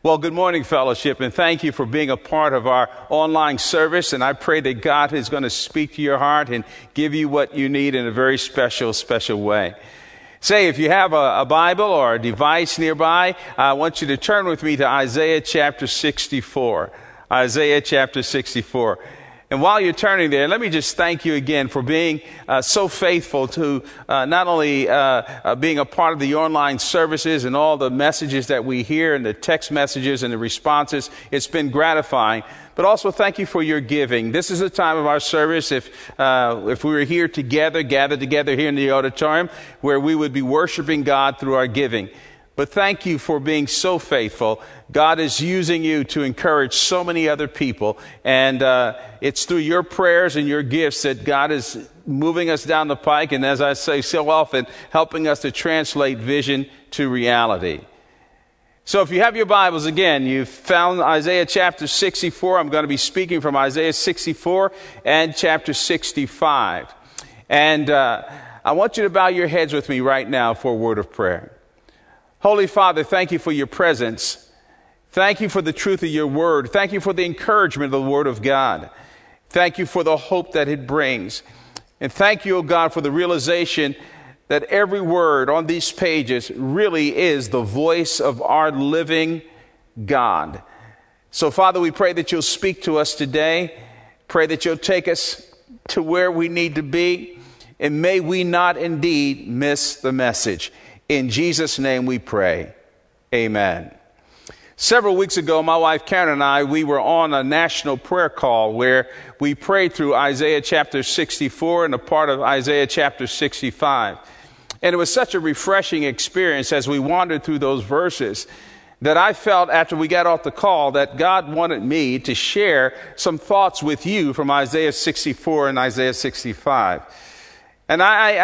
Well, good morning, fellowship, and thank you for being a part of our online service. And I pray that God is going to speak to your heart and give you what you need in a very special way. Say, if you have a Bible or a device nearby, I want you to turn with me to Isaiah chapter 64. Isaiah chapter 64. And while you're turning there, let me just thank you again for being so faithful to not only being a part of the online services and all the messages that we hear and the text messages and the responses. It's been gratifying. But also thank you for your giving. This is the time of our service, if we were here together, gathered together here in the auditorium, where we would be worshiping God through our giving. But thank you for being so faithful. God is using you to encourage so many other people. And it's through your prayers and your gifts that God is moving us down the pike. And as I say so often, helping us to translate vision to reality. So if you have your Bibles, again, you've found Isaiah chapter 64. I'm going to be speaking from Isaiah 64 and chapter 65. And I want you to bow your heads with me right now for a word of prayer. Holy Father, thank you for your presence. Thank you for the truth of your word. Thank you for the encouragement of the word of God. Thank you for the hope that it brings. And thank you, O God, for the realization that every word on these pages really is the voice of our living God. So, Father, we pray that you'll speak to us today. Pray that you'll take us to where we need to be. And may we not indeed miss the message. In Jesus' name we pray. Amen. Several weeks ago, my wife Karen and I, we were on a national prayer call where we prayed through Isaiah chapter 64 and a part of Isaiah chapter 65. And it was such a refreshing experience as we wandered through those verses that I felt after we got off the call that God wanted me to share some thoughts with you from Isaiah 64 and Isaiah 65. And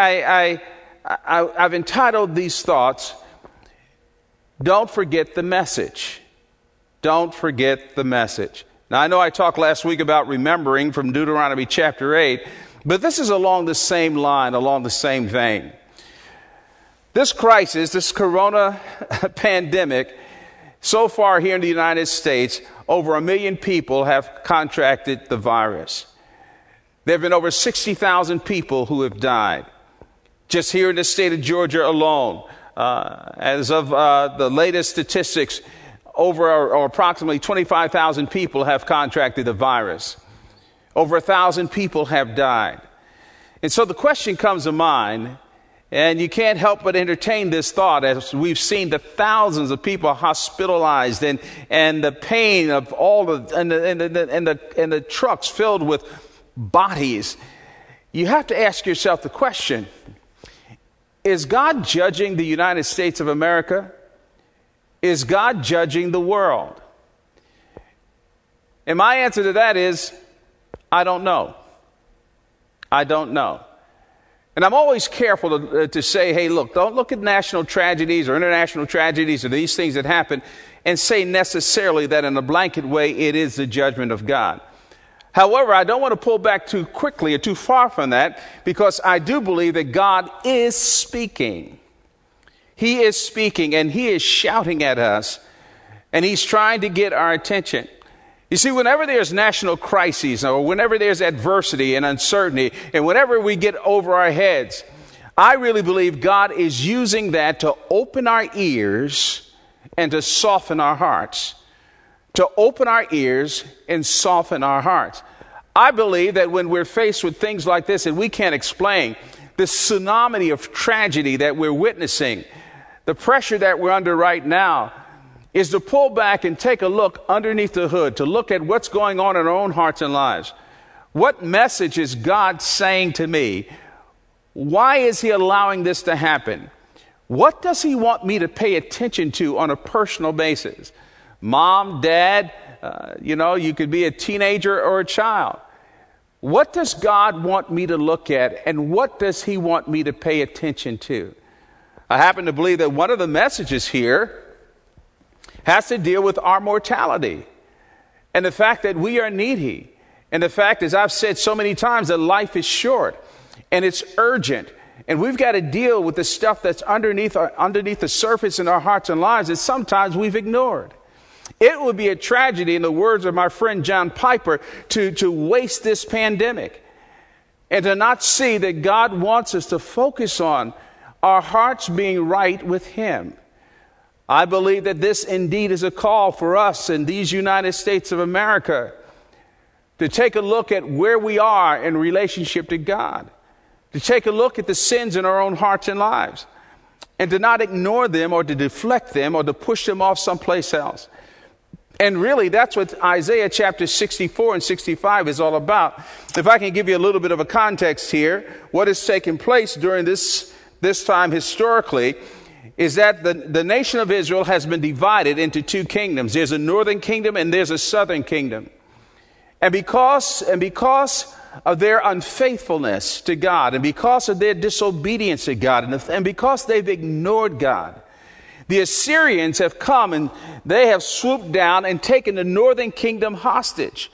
I've entitled these thoughts, Don't Forget the Message. Don't forget the message. Now, I know I talked last week about remembering from Deuteronomy chapter 8, but this is along the same line, along the same vein. This crisis, this corona pandemic, so far here in the United States, over 1 million people have contracted the virus. There have been over 60,000 people who have died. Just here in the state of Georgia alone, as of the latest statistics, over or approximately 25,000 people have contracted the virus. Over 1,000 people have died. And so the question comes to mind, and you can't help but entertain this thought as we've seen the thousands of people hospitalized and the pain of all and the trucks filled with bodies. You have to ask yourself the question, is God judging the United States of America? Is God judging the world? And my answer to that is, I don't know. I don't know. And I'm always careful to say, hey, look, don't look at national tragedies or international tragedies or these things that happen and say necessarily that in a blanket way it is the judgment of God. However, I don't want to pull back too quickly or too far from that because I do believe that God is speaking. He is speaking and he is shouting at us and he's trying to get our attention. You see, whenever there's national crises or whenever there's adversity and uncertainty and whenever we get over our heads, I really believe God is using that to open our ears and to soften our hearts. To open our ears and soften our hearts. I believe that when we're faced with things like this and we can't explain, the tsunami of tragedy that we're witnessing, the pressure that we're under right now, is to pull back and take a look underneath the hood, to look at what's going on in our own hearts and lives. What message is God saying to me? Why is he allowing this to happen? What does he want me to pay attention to on a personal basis? Mom, dad, you could be a teenager or a child. What does God want me to look at and what does he want me to pay attention to? I happen to believe that one of the messages here has to deal with our mortality and the fact that we are needy and the fact, as I've said so many times, that life is short and it's urgent and we've got to deal with the stuff that's underneath the surface in our hearts and lives that sometimes we've ignored. It would be a tragedy, in the words of my friend John Piper, to waste this pandemic and to not see that God wants us to focus on our hearts being right with Him. I believe that this indeed is a call for us in these United States of America to take a look at where we are in relationship to God, to take a look at the sins in our own hearts and lives, and to not ignore them or to deflect them or to push them off someplace else. And really, that's what Isaiah chapter 64 and 65 is all about. If I can give you a little bit of a context here, what has taken place during this time historically is that the nation of Israel has been divided into two kingdoms. There's a northern kingdom and there's a southern kingdom. And because of their unfaithfulness to God, and because of their disobedience to God, and because they've ignored God, the Assyrians have come and they have swooped down and taken the northern kingdom hostage.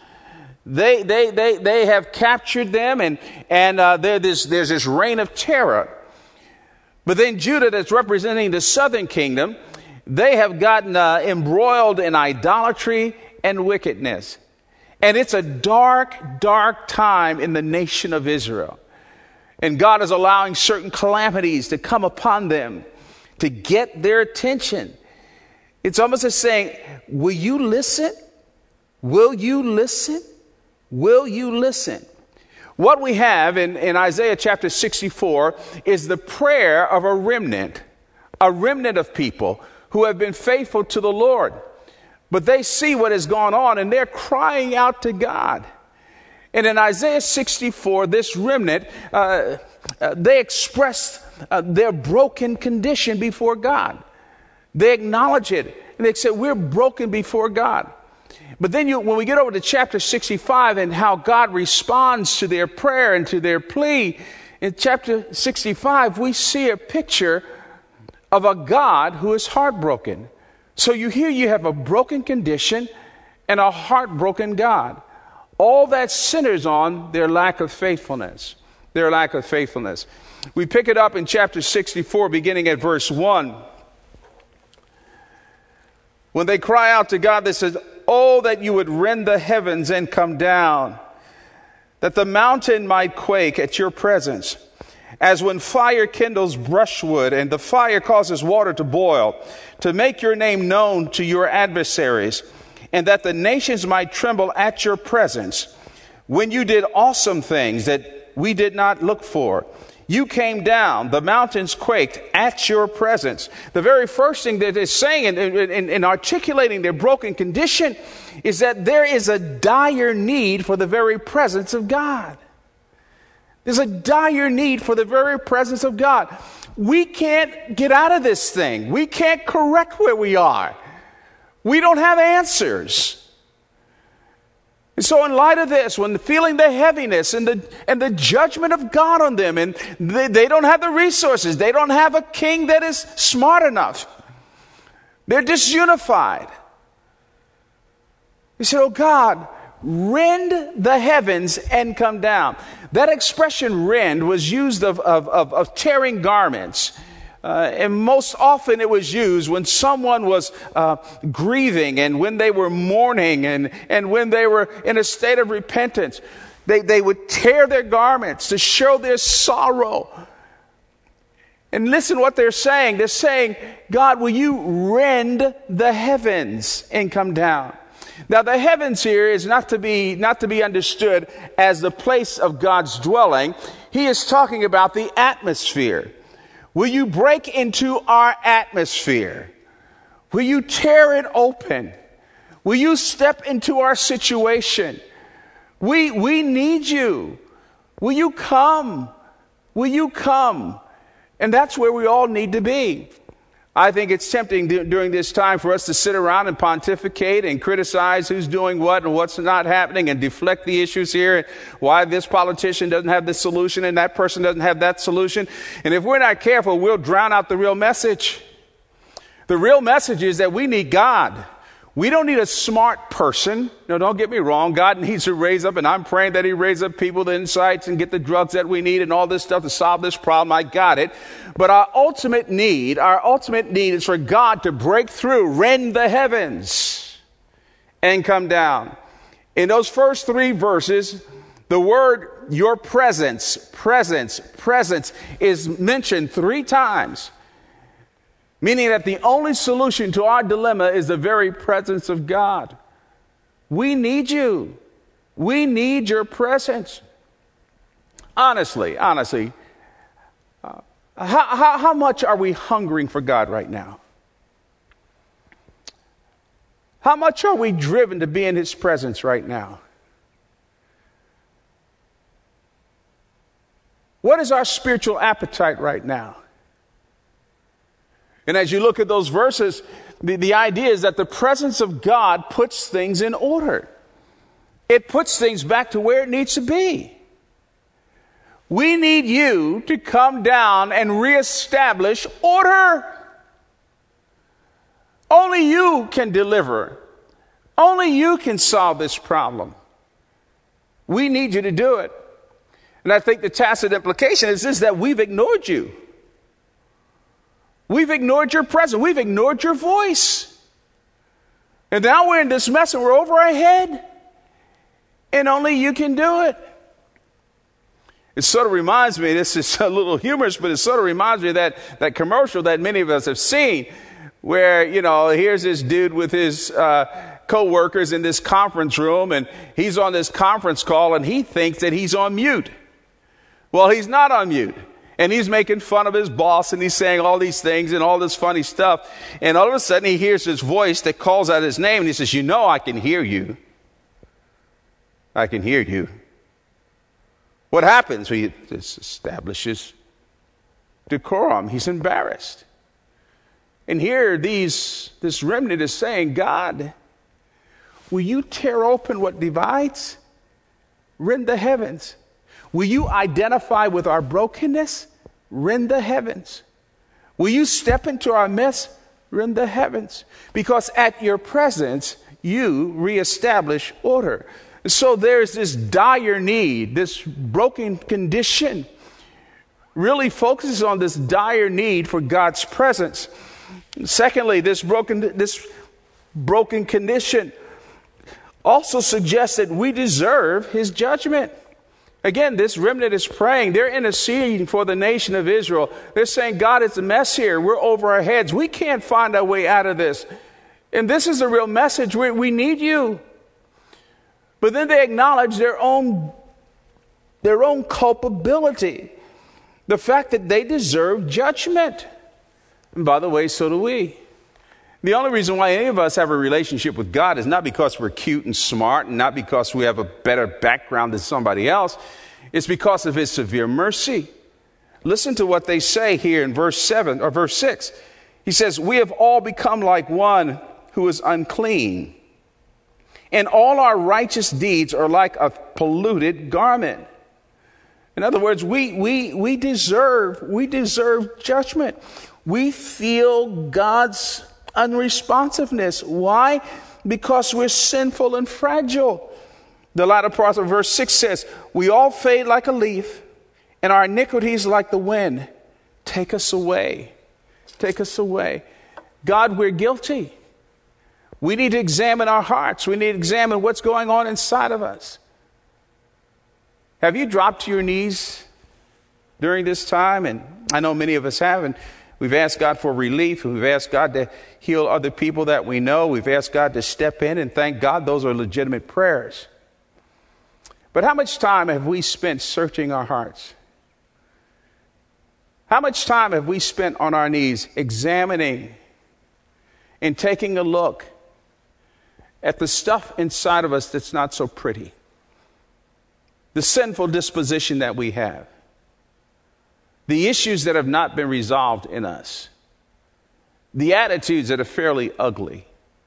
They have captured them, and there's this reign of terror. But then Judah, that's representing the southern kingdom, they have gotten embroiled in idolatry and wickedness. And it's a dark, dark time in the nation of Israel. And God is allowing certain calamities to come upon them to get their attention. It's almost as saying, will you listen? Will you listen? Will you listen? What we have in Isaiah chapter 64 is the prayer of a remnant of people who have been faithful to the Lord. But they see what has gone on and they're crying out to God. And in Isaiah 64, this remnant, they expressed their broken condition before God. They acknowledge it and they say, we're broken before God. But then when we get over to chapter 65 and how God responds to their prayer and to their plea, in chapter 65, we see a picture of a God who is heartbroken. So you have a broken condition and a heartbroken God. All that centers on their lack of faithfulness. Their lack of faithfulness. We pick it up in chapter 64, beginning at verse 1. When they cry out to God, they say, "Oh, that you would rend the heavens and come down, that the mountain might quake at your presence, as when fire kindles brushwood and the fire causes water to boil, to make your name known to your adversaries, and that the nations might tremble at your presence. When you did awesome things that we did not look for, you came down, the mountains quaked at your presence." The very first thing that it's saying in articulating their broken condition is that there is a dire need for the very presence of God. There's a dire need for the very presence of God. We can't get out of this thing. We can't correct where we are. We don't have answers. And so in light of this, when feeling the heaviness and the judgment of God on them, and they don't have the resources, they don't have a king that is smart enough, they're disunified. He said, "Oh God, rend the heavens and come down." That expression "rend" was used of tearing garments. And most often it was used when someone was grieving and when they were mourning and when they were in a state of repentance. They would tear their garments to show their sorrow. And listen what they're saying. They're saying, "God, will you rend the heavens and come down?" Now, the heavens here is not to be understood as the place of God's dwelling. He is talking about the atmosphere. Will you break into our atmosphere? Will you tear it open? Will you step into our situation? We need you. Will you come? Will you come? And that's where we all need to be. I think it's tempting during this time for us to sit around and pontificate and criticize who's doing what and what's not happening and deflect the issues here and why this politician doesn't have this solution and that person doesn't have that solution. And if we're not careful, we'll drown out the real message. The real message is that we need God. We don't need a smart person. No, don't get me wrong. God needs to raise up, and I'm praying that He raise up people, the insights, and get the drugs that we need and all this stuff to solve this problem. I got it. But our ultimate need is for God to break through, rend the heavens. and come down. In those first 3 verses, the word your presence is mentioned 3 times, meaning that the only solution to our dilemma is the very presence of God. We need you. We need your presence. Honestly, how much are we hungering for God right now? How much are we driven to be in his presence right now? What is our spiritual appetite right now? And as you look at those verses, the idea is that the presence of God puts things in order. It puts things back to where it needs to be. We need you to come down and reestablish order. Only you can deliver. Only you can solve this problem. We need you to do it. And I think the tacit implication is this, that we've ignored you. We've ignored your presence. We've ignored your voice. And now we're in this mess and we're over our head. And only you can do it. It sort of reminds me, this is a little humorous, but it sort of reminds me of that commercial that many of us have seen where, here's this dude with his co-workers in this conference room, and he's on this conference call and he thinks that he's on mute. Well, he's not on mute. And he's making fun of his boss and he's saying all these things and all this funny stuff. And all of a sudden he hears this voice that calls out his name and he says, I can hear you. I can hear you. What happens? He establishes decorum. He's embarrassed. And here this remnant is saying, God, will you tear open what divides? Rend the heavens. Will you identify with our brokenness? Rend the heavens. Will you step into our mess? Rend the heavens. Because at your presence, you reestablish order. So there's this dire need, this broken condition really focuses on this dire need for God's presence. Secondly, this broken condition also suggests that we deserve his judgment. Again, this remnant is praying. They're interceding for the nation of Israel. They're saying, God, it's a mess here. We're over our heads. We can't find our way out of this. And this is a real message. We need you. But then they acknowledge their own culpability. The fact that they deserve judgment. And by the way, so do we. The only reason why any of us have a relationship with God is not because we're cute and smart and not because we have a better background than somebody else. It's because of his severe mercy. Listen to what they say here in verse 6. He says, we have all become like one who is unclean, and all our righteous deeds are like a polluted garment. In other words, we deserve judgment. We feel God's unresponsiveness. Why? Because we're sinful and fragile. The latter part of verse 6 says, we all fade like a leaf, and our iniquities like the wind. Take us away. Take us away. God, we're guilty. We need to examine our hearts. We need to examine what's going on inside of us. Have you dropped to your knees during this time? And I know many of us have. And we've asked God for relief. We've asked God to heal other people that we know. We've asked God to step in, and thank God those are legitimate prayers. But how much time have we spent searching our hearts? How much time have we spent on our knees examining and taking a look at the stuff inside of us that's not so pretty? The sinful disposition that we have. The issues that have not been resolved in us. The attitudes that are fairly ugly.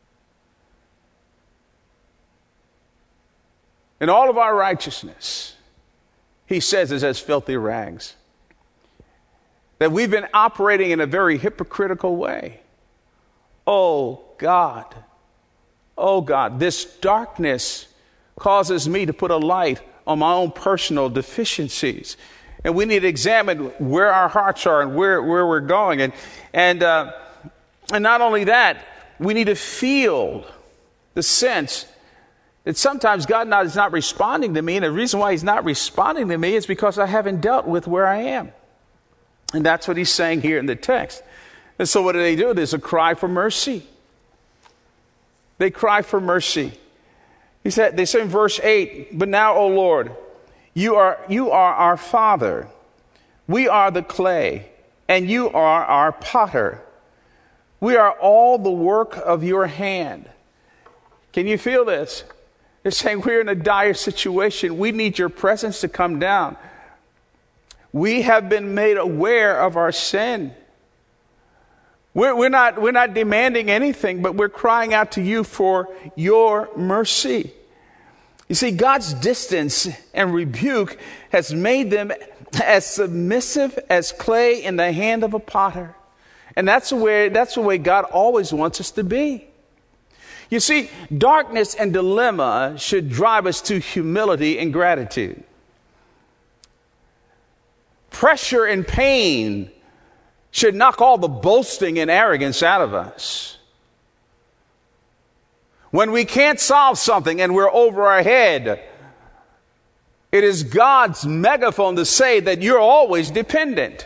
And all of our righteousness, he says, is as filthy rags. That we've been operating in a very hypocritical way. Oh God, this darkness causes me to put a light on my own personal deficiencies. And we need to examine where our hearts are and where we're going. And not only that, we need to feel the sense that sometimes God is not responding to me, and the reason why he's not responding to me is because I haven't dealt with where I am. And that's what he's saying here in the text. And so what do? There's a cry for mercy. They cry for mercy. They say in verse 8, "But now, O Lord, you are our Father. We are the clay, and you are our potter. We are all the work of your hand." Can you feel this? They're saying we're in a dire situation. We need your presence to come down. We have been made aware of our sin. We're not demanding anything, but we're crying out to you for your mercy. You see, God's distance and rebuke has made them as submissive as clay in the hand of a potter. And that's the way God always wants us to be. You see, darkness and dilemma should drive us to humility and gratitude. Pressure and pain should knock all the boasting and arrogance out of us. When we can't solve something and we're over our head, it is God's megaphone to say that you're always dependent.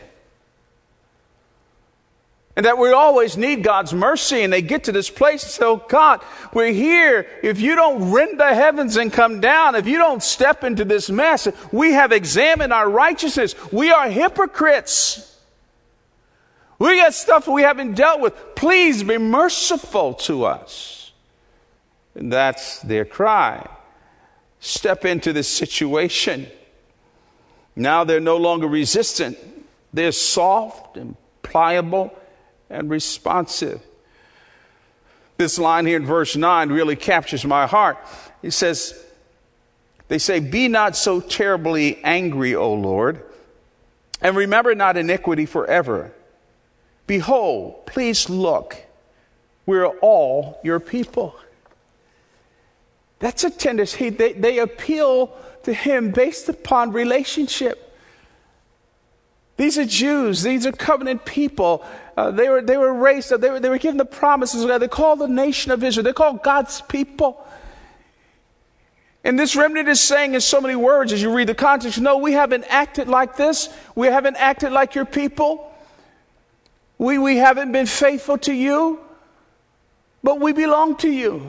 And that we always need God's mercy. And they get to this place and say, "Oh God, we're here. If you don't rend the heavens and come down, if you don't step into this mess, we have examined our righteousness. We are hypocrites. We got stuff we haven't dealt with. Please be merciful to us." And that's their cry. Step into this situation. Now they're no longer resistant. They're soft and pliable and responsive. This line here in verse 9 really captures my heart. It says, they say, "Be not so terribly angry, O Lord, and remember not iniquity forever. Behold, please look, we're all your people." That's a tendency. They appeal to him based upon relationship. These are Jews. These are covenant people. They were raised up. They were given the promises of God. They're called the nation of Israel. They're called God's people. And this remnant is saying in so many words, as you read the context, "No, we haven't acted like this. We haven't acted like your people. We haven't been faithful to you, but we belong to you.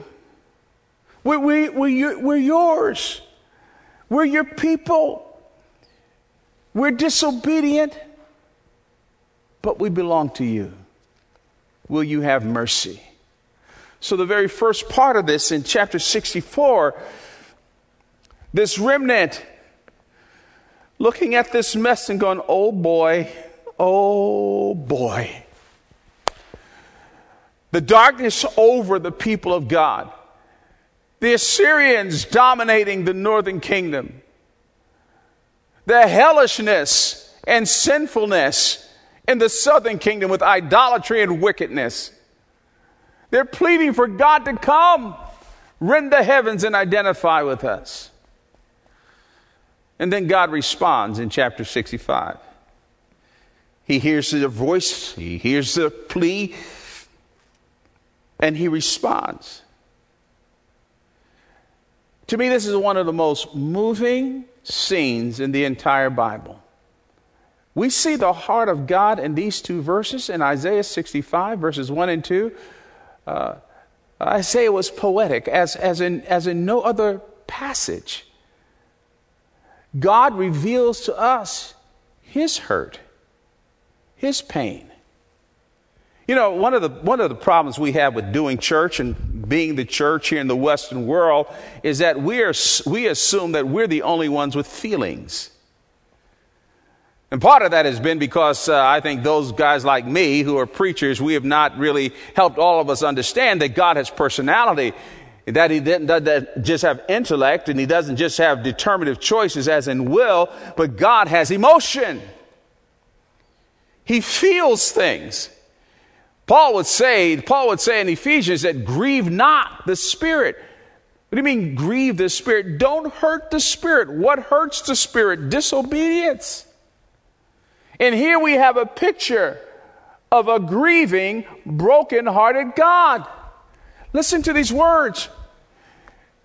We're yours. We're your people. We're disobedient, but we belong to you. Will you have mercy?" So the very first part of this in chapter 64, this remnant looking at this mess and going, "Oh boy, oh boy." The darkness over the people of God. The Assyrians dominating the northern kingdom. The hellishness and sinfulness in the southern kingdom with idolatry and wickedness. They're pleading for God to come, rend the heavens and identify with us. And then God responds in chapter 65. He hears the voice, he hears the plea, and he responds. To me, this is one of the most moving scenes in the entire Bible. We see the heart of God in these two verses in Isaiah 65, verses 1 and 2. Isaiah was poetic, as in no other passage. God reveals to us his hurt, his pain. You know, one of the problems we have with doing church and being the church here in the Western world is that we assume that we're the only ones with feelings. And part of that has been because I think those guys like me who are preachers, we have not really helped all of us understand that God has personality, that he doesn't just have intellect and he doesn't just have determinative choices as in will, but God has emotion. He feels things. Paul would say in Ephesians that grieve not the Spirit. What do you mean grieve the Spirit? Don't hurt the Spirit. What hurts the Spirit? Disobedience. And here we have a picture of a grieving, broken-hearted God. Listen to these words.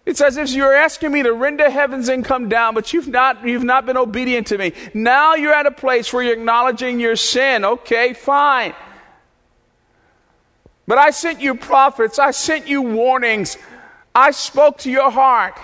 It's as if you're asking me to rend the heavens and come down, but you've not been obedient to me. Now you're at a place where you're acknowledging your sin. Okay, fine. But I sent you prophets. I sent you warnings. I spoke to your heart.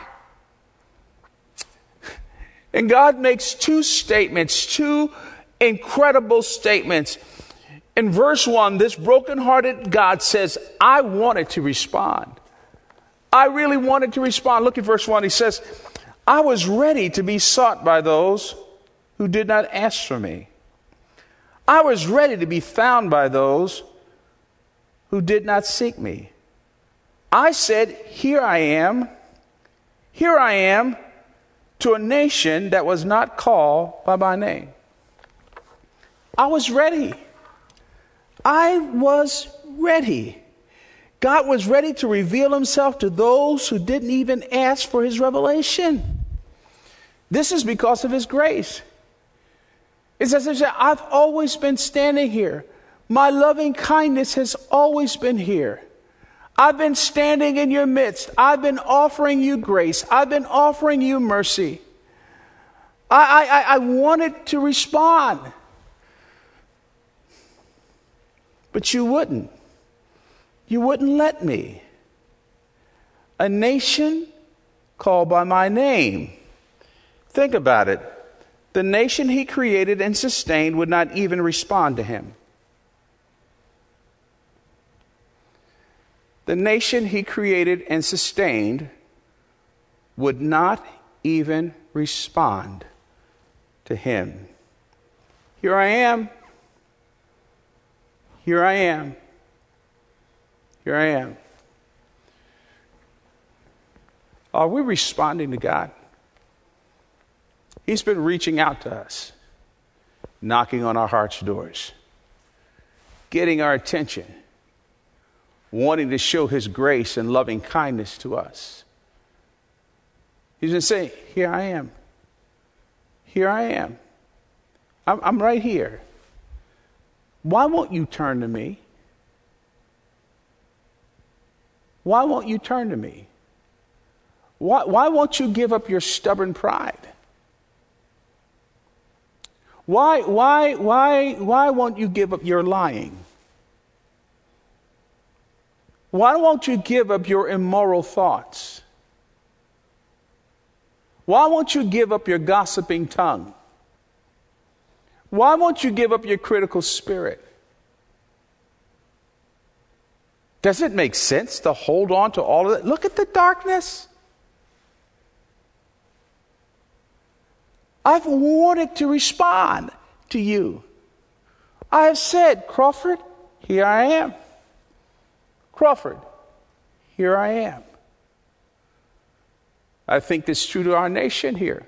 And God makes two statements, two incredible statements. In verse 1, this brokenhearted God says, I wanted to respond. I really wanted to respond. Look at verse 1. He says, I was ready to be sought by those who did not ask for me. I was ready to be found by those who did not seek me. I said, here I am, to a nation that was not called by my name. I was ready. I was ready. God was ready to reveal himself to those who didn't even ask for his revelation. This is because of his grace. It's as if I've always been standing here. My loving kindness has always been here. I've been standing in your midst. I've been offering you grace. I've been offering you mercy. I wanted to respond. But you wouldn't. You wouldn't let me. A nation called by my name. Think about it. The nation he created and sustained would not even respond to him. The nation he created and sustained would not even respond to him. Here I am. Here I am. Here I am. Are we responding to God? He's been reaching out to us, knocking on our heart's doors, getting our attention, wanting to show his grace and loving kindness to us. He's been saying, here I am. Here I am. I'm right here. Why won't you turn to me? Why won't you turn to me? Why won't you give up your stubborn pride? Why won't you give up your lying? Why won't you give up your immoral thoughts? Why won't you give up your gossiping tongue? Why won't you give up your critical spirit? Does it make sense to hold on to all of that? Look at the darkness. I've wanted to respond to you. I have said, Crawford, here I am. Crawford, here I am. I think this is true to our nation here.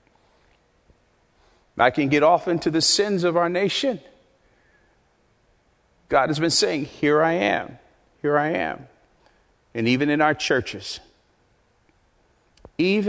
I can get off into the sins of our nation. God has been saying, here I am. Here I am. And even in our churches, the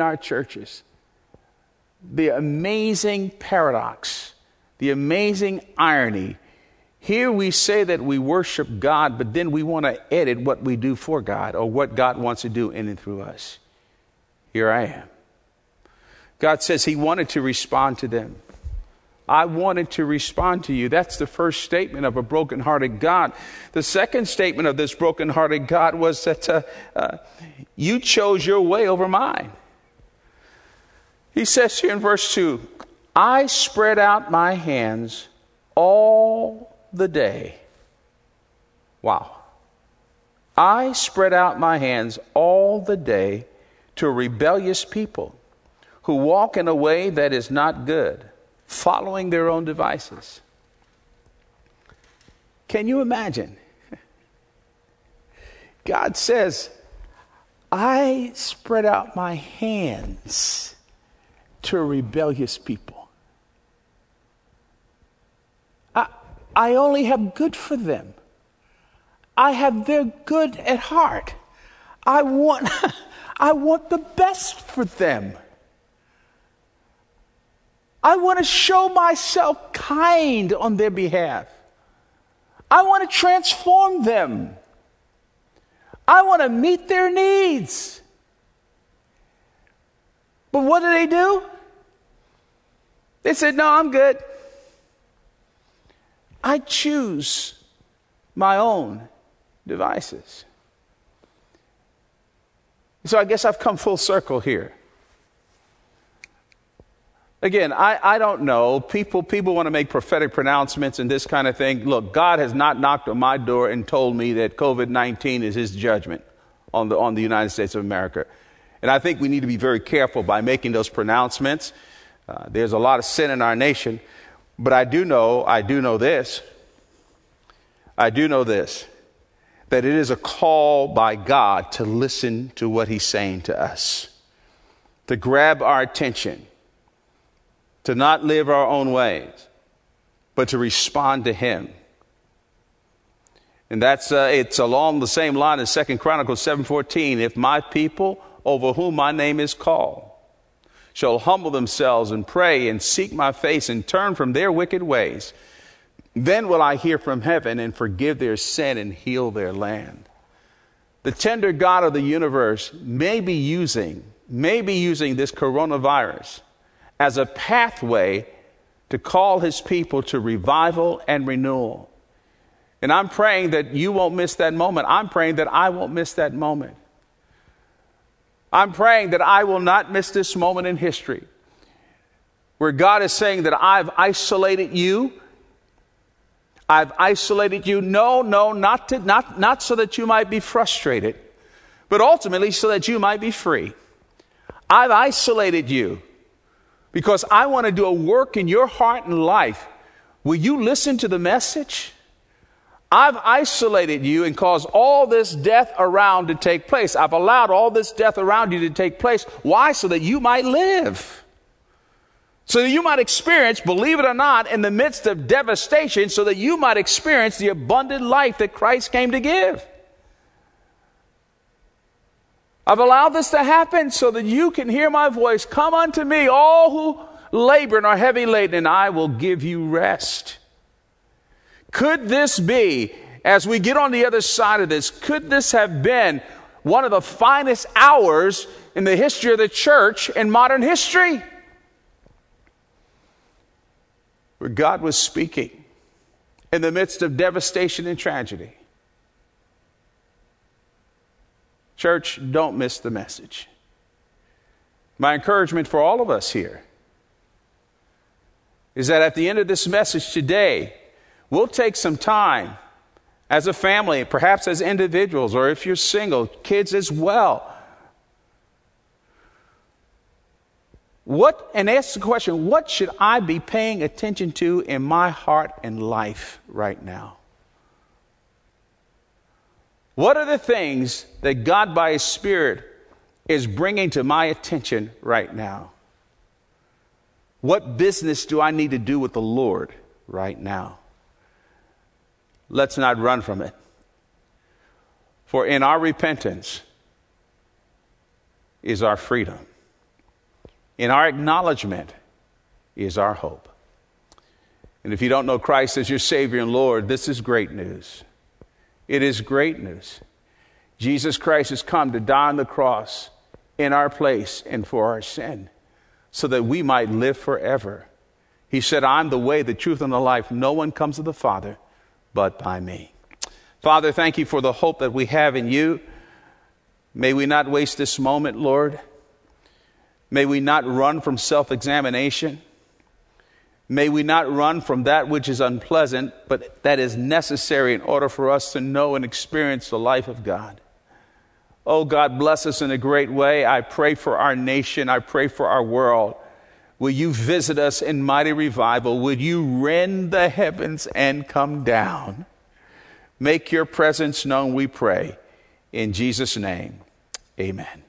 amazing paradox, the amazing irony. Here we say that we worship God, but then we want to edit what we do for God or what God wants to do in and through us. Here I am. God says he wanted to respond to them. I wanted to respond to you. That's the first statement of a brokenhearted God. The second statement of this brokenhearted God was that you chose your way over mine. He says here in verse 2, I spread out my hands all the day. Wow. I spread out my hands all the day to a rebellious people who walk in a way that is not good, following their own devices. Can you imagine? God says, I spread out my hands to a rebellious people. I only have good for them. I have their good at heart. I want the best for them. I want to show myself kind on their behalf. I want to transform them. I want to meet their needs. But what did they do? They said, no, I'm good. I choose my own devices. So I guess I've come full circle here. Again, I don't know. People want to make prophetic pronouncements and this kind of thing. Look, God has not knocked on my door and told me that COVID-19 is his judgment on the United States of America. And I think we need to be very careful by making those pronouncements. There's a lot of sin in our nation. But I do know this, that it is a call by God to listen to what he's saying to us, to grab our attention, to not live our own ways, but to respond to him. And it's along the same line as 2 Chronicles 7:14. If my people over whom my name is called shall humble themselves and pray and seek my face and turn from their wicked ways, then will I hear from heaven and forgive their sin and heal their land. The tender God of the universe may be using this coronavirus as a pathway to call his people to revival and renewal. And I'm praying that you won't miss that moment. I'm praying that I won't miss that moment. I'm praying that I will not miss this moment in history where God is saying that I've isolated you. I've isolated you. No, not so that you might be frustrated, but ultimately so that you might be free. I've isolated you because I want to do a work in your heart and life. Will you listen to the message? I've isolated you and caused all this death around to take place. I've allowed all this death around you to take place. Why? So that you might live. So that you might experience, believe it or not, in the midst of devastation, so that you might experience the abundant life that Christ came to give. I've allowed this to happen so that you can hear my voice. Come unto me, all who labor and are heavy laden, and I will give you rest. Could this be, as we get on the other side of this, could this have been one of the finest hours in the history of the church in modern history? Where God was speaking in the midst of devastation and tragedy. Church, don't miss the message. My encouragement for all of us here is that at the end of this message today, we'll take some time as a family, perhaps as individuals, or if you're single, kids as well. And ask the question, what should I be paying attention to in my heart and life right now? What are the things that God by his Spirit is bringing to my attention right now? What business do I need to do with the Lord right now? Let's not run from it. For in our repentance is our freedom. In our acknowledgement is our hope. And if you don't know Christ as your Savior and Lord, this is great news. It is great news. Jesus Christ has come to die on the cross in our place and for our sin, so that we might live forever. He said, I'm the way, the truth, and the life. No one comes to the Father but by me. Father, thank you for the hope that we have in you. May we not waste this moment, Lord. May we not run from self-examination. May we not run from that which is unpleasant, but that is necessary in order for us to know and experience the life of God. Oh, God, bless us in a great way. I pray for our nation. I pray for our world. Will you visit us in mighty revival? Will you rend the heavens and come down? Make your presence known, we pray. In Jesus' name, amen.